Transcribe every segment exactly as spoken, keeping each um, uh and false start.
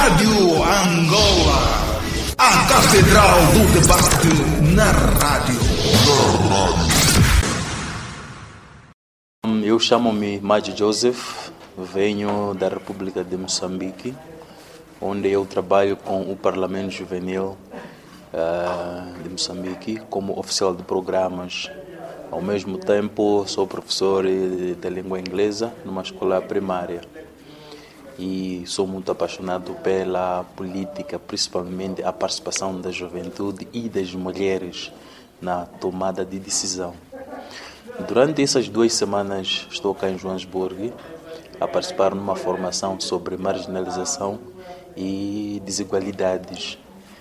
Rádio Angola, a Catedral do Debate na rádio. Eu chamo-me Mádio Joseph, venho da República de Moçambique, onde eu trabalho com o Parlamento Juvenil uh, de Moçambique como oficial de programas. Ao mesmo tempo, sou professor de, de língua inglesa numa escola primária. E sou muito apaixonado pela política, principalmente a participação da juventude e das mulheres na tomada de decisão. Durante essas duas semanas estou cá em Joanesburgo a participar numa formação sobre marginalização e desigualdades,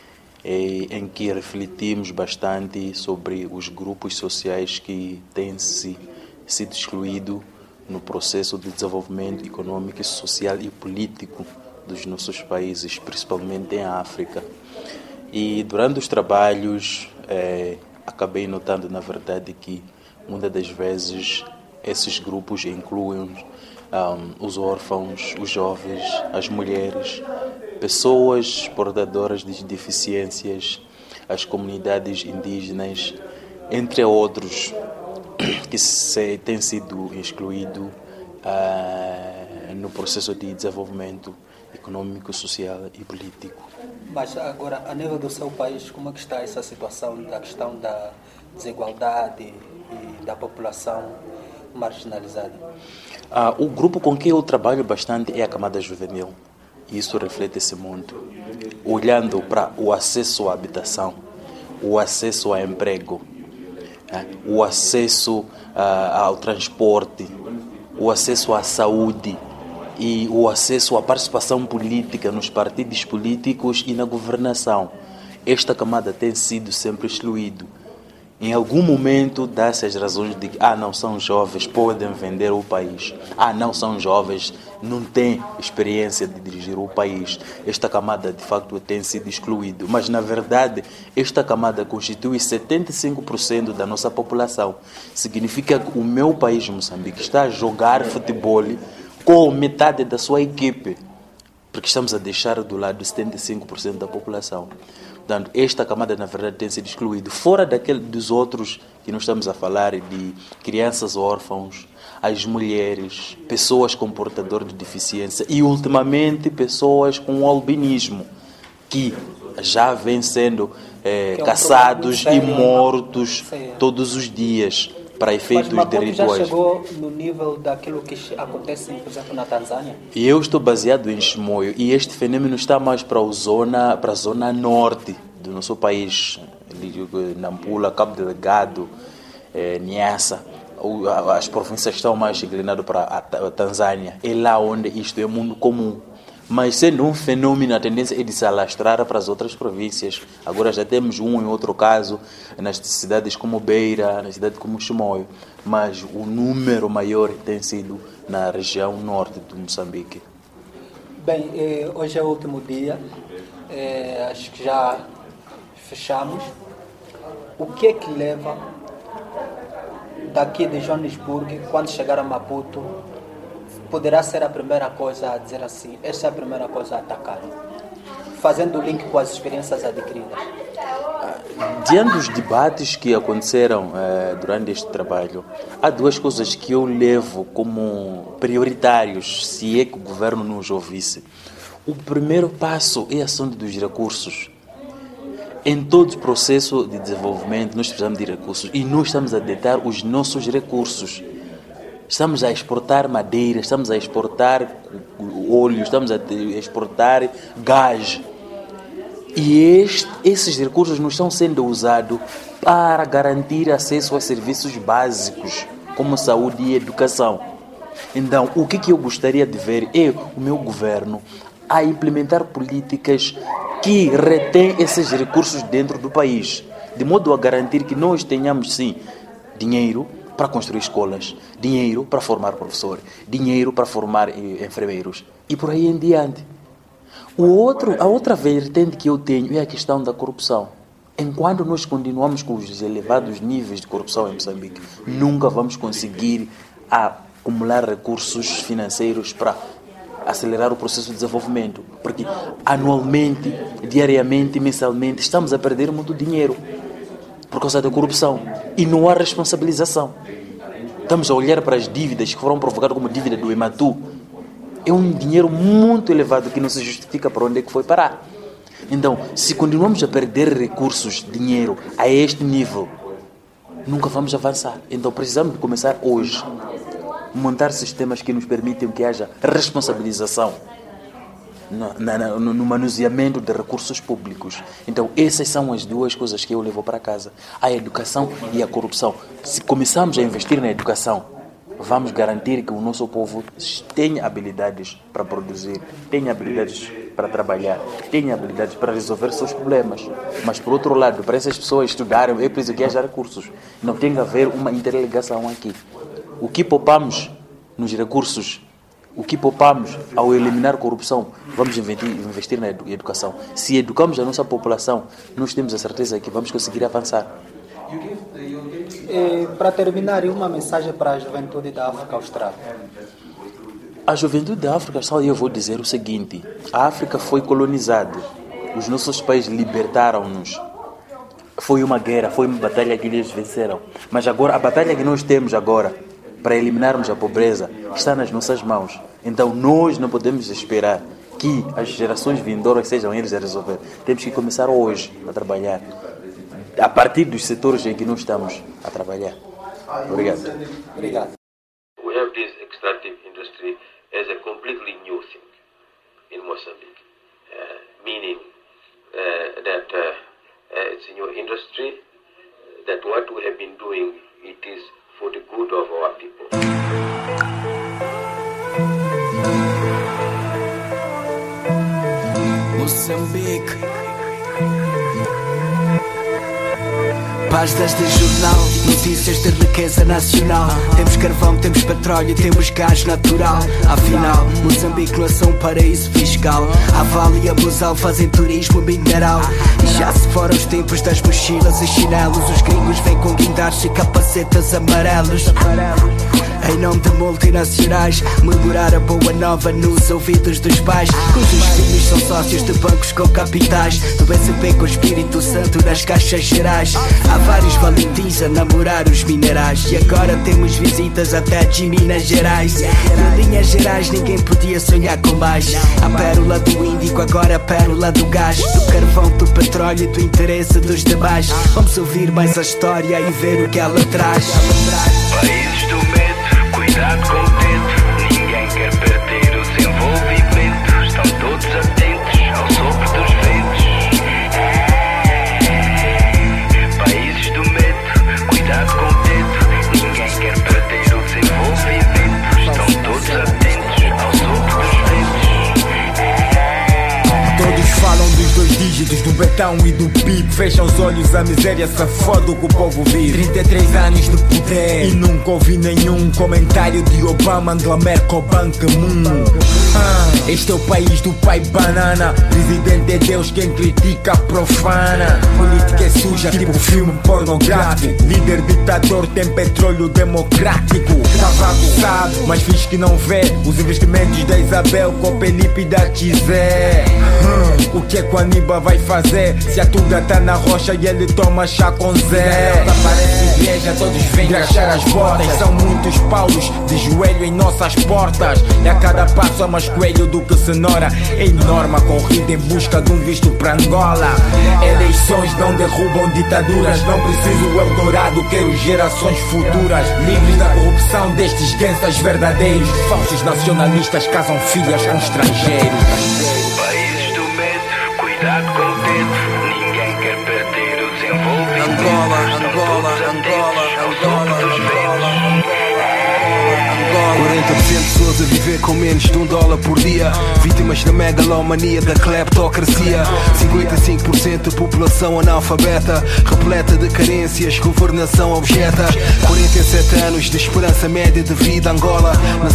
em que refletimos bastante sobre os grupos sociais que têm se, sido excluídos no processo de desenvolvimento econômico, social e político dos nossos países, principalmente em África. E durante os trabalhos eh, acabei notando, na verdade, que muitas das vezes esses grupos incluem um, os órfãos, os jovens, as mulheres, pessoas portadoras de deficiências, as comunidades indígenas, entre outros, que se, têm sido excluídos uh, no processo de desenvolvimento econômico, social e político. Mas agora, a nível do seu país, como é que está essa situação da questão da desigualdade e da população marginalizada? Uh, o grupo com quem eu trabalho bastante é a camada juvenil. E isso reflete-se muito. Olhando para o acesso à habitação, o acesso ao emprego, né? o acesso uh, ao transporte, o acesso à saúde e o acesso à participação política nos partidos políticos e na governação. Esta camada tem sido sempre excluída. Em algum momento dá-se as razões de que ah, não são jovens, podem vender o país. Ah, não são jovens, não têm experiência de dirigir o país. Esta camada, de facto, tem sido excluída. Mas, na verdade, esta camada constitui setenta e cinco por cento da nossa população. Significa que o meu país, Moçambique, está a jogar futebol com metade da sua equipe, porque estamos a deixar do lado setenta e cinco por cento da população. Portanto, esta camada, na verdade, tem sido excluída. Fora daquele dos outros que nós estamos a falar, de crianças órfãos, as mulheres, pessoas com portador de deficiência e, ultimamente, pessoas com albinismo, que já vêm sendo eh, é um caçados e mortos sim. todos os dias para efeitos Mas de rituais. Já chegou no nível daquilo que acontece, por exemplo, na Tanzânia? Eu estou baseado em Chimoio e este fenômeno está mais para a zona, para a zona norte do nosso país, Nampula, Cabo Delgado, eh, Niassa. As províncias estão mais inclinadas para a Tanzânia. É lá onde isto é muito comum. Mas sendo um fenômeno, a tendência é de se alastrar para as outras províncias. Agora já temos um e outro caso nas cidades como Beira, nas cidades como Chimoio. Mas o número maior tem sido na região norte de Moçambique. Bem, eh, hoje é o último dia. Eh, acho que já fechamos. O que é que leva daqui de Joanesburgo, quando chegar a Maputo, poderá ser a primeira coisa a dizer assim, essa é a primeira coisa a atacar, fazendo o link com as experiências adquiridas? Diante dos debates que aconteceram eh, durante este trabalho, há duas coisas que eu levo como prioritários, se é que o governo nos ouvisse. O primeiro passo é a ação dos recursos. Em todo o processo de desenvolvimento, nós precisamos de recursos e nós estamos a deitar os nossos recursos. Estamos a exportar madeira, estamos a exportar óleo, estamos a exportar gás. E este, esses recursos não estão sendo usados para garantir acesso a serviços básicos, como saúde e educação. Então, o que, que eu gostaria de ver é o meu governo a implementar políticas que retêm esses recursos dentro do país, de modo a garantir que nós tenhamos, sim, dinheiro para construir escolas, dinheiro para formar professores, dinheiro para formar enfermeiros e por aí em diante. O outro, a outra vertente que eu tenho é a questão da corrupção. Enquanto nós continuamos com os elevados níveis de corrupção em Moçambique, nunca vamos conseguir acumular recursos financeiros para acelerar o processo de desenvolvimento, porque anualmente, diariamente, mensalmente, estamos a perder muito dinheiro por causa da corrupção e não há responsabilização. Estamos a olhar para as dívidas que foram provocadas como dívida do Ematu. É um dinheiro muito elevado que não se justifica para onde é que foi parar. Então, se continuamos a perder recursos, dinheiro, a este nível, nunca vamos avançar. Então, precisamos de começar hoje. Montar sistemas que nos permitam que haja responsabilização no, na, no, no manuseamento de recursos públicos. Então, essas são as duas coisas que eu levo para casa. A educação e a corrupção. Se começarmos a investir na educação, vamos garantir que o nosso povo tenha habilidades para produzir, tenha habilidades para trabalhar, tenha habilidades para resolver seus problemas. Mas, por outro lado, para essas pessoas estudarem, é preciso que haja recursos. Não tem que haver uma interligação aqui. O que poupamos nos recursos, o que poupamos ao eliminar a corrupção, vamos investir, investir na educação. Se educamos a nossa população, nós temos a certeza que vamos conseguir avançar. E, para terminar, uma mensagem para a juventude da África Austral. A juventude da África Austral, eu vou dizer o seguinte: a África foi colonizada, os nossos pais libertaram-nos. Foi uma guerra, foi uma batalha que eles venceram. Mas agora, a batalha que nós temos agora, para eliminarmos a pobreza, está nas nossas mãos. Então nós não podemos esperar que as gerações vindouras sejam eles a resolver. Temos que começar hoje a trabalhar, a partir dos setores em que nós estamos a trabalhar. Obrigado. Obrigado. We have this extractive industry as a completely new thing in Mozambique, uh, meaning uh, that uh, uh, it's a new industry, that what we have been doing, it is for the good of our people. Moçambique, paz deste jornal, notícias de riqueza nacional. Temos carvão, temos petróleo, temos gás natural. Afinal, Moçambique não é só um paraíso fiscal. A Vale e a Buzal fazem turismo mineral. E já se foram os tempos das mochilas e chinelos. Os gringos vêm com guindares e capacetas amarelos. Em nome de multinacionais, murmurar a boa nova nos ouvidos dos pais, cujos filhos são sócios de bancos com capitais, do B C P com o Espírito Santo nas caixas gerais. Há vários valentins a namorar os minerais, e agora temos visitas até de Minas Gerais. Em linhas gerais ninguém podia sonhar com mais. A pérola do Índico, agora a pérola do gás, do carvão, do petróleo e do interesse dos demais. Vamos ouvir mais a história e ver o que ela traz. Países do medo, cuidado com o teto. Ninguém quer perder o desenvolvimento. Estão todos atentos ao sopro dos ventos. Países do medo, cuidado com o teto. Ninguém quer perder o desenvolvimento. Estão todos atentos ao sopro dos ventos. Todos falam dos dois dígitos, do betão e do P I B. Fecham os olhos, a miséria se foda o que o povo vive. Trinta e três anos de poder e nunca ouvi nenhum comentário de Obama, Angela Merkel, Ban Ki-moon. Ah, este é o país do pai banana. Presidente é Deus, quem critica profana. Política é suja, tipo filme pornográfico. Líder ditador tem petróleo democrático. Cavaco sabe, mas finge que não vê os investimentos da Isabel com o Felipe da Kizé. Hum, o que é que o Aníbal vai fazer se a Tuga tá na rocha e ele toma chá com Zé? Aparece igreja, todos vêm engraxar as botas. São muitos paulos de joelho em nossas portas. E a cada passo é mais coelho do que cenoura. É enorme a corrida em busca de um visto para Angola. Eleições não derrubam ditaduras. Não preciso o Eldorado, quero gerações futuras livres da corrupção destes gangsters verdadeiros. Falsos nacionalistas casam filhas com estrangeiros. Países do medo, cuidado com o teto. Ninguém quer perder o desenvolvimento. Angola, Estão Angola, todos Angola, atentos ao Angola, sopro dos ventos. quarenta por cento de pessoas a viver com menos de um dólar por dia. Vítimas da megalomania, da cleptocracia. Cinquenta e cinco por cento de população analfabeta, repleta de carências, governação objeta. Quarenta e sete anos de esperança média de vida. Angola, nação perdida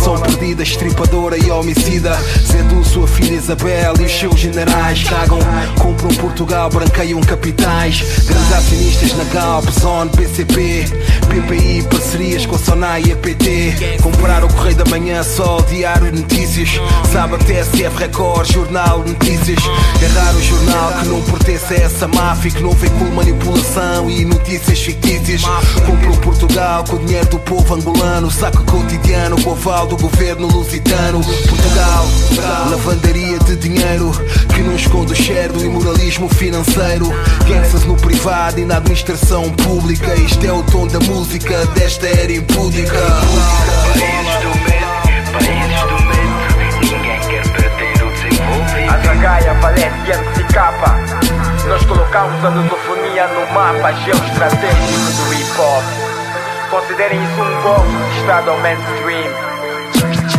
querida, estripadora e homicida. Zedu, sua filha Isabel e os seus generais cagam, compram Portugal, branqueiam capitais. Grandes acionistas na Galp, Zone, B C P, P P I, parcerias com a Sonai e a P T. Comprar o Correio da Manhã, Sol, Diário de Notícias, Sábado, T S F, Record, Jornal de Notícias. É raro o jornal que não pertence a essa máfia, que não veicula manipulação e notícias fictícias. Compram Portugal com o dinheiro do povo angolano, saco cotidiano com o aval do governo lusitano. Portugal, lavandaria de dinheiro que não esconde o cheiro do imoralismo financeiro. Gangsters no privado e na administração pública. Isto é o tom da música desta era impúdica. Países do medo, países do medo, ninguém quer perder o desenvolvimento. A Zagaia, Valete, M C K. Nós colocamos a lusofonia no mapa geoestratégico do hip hop. Considerem isso um golpe de estado ao mainstream.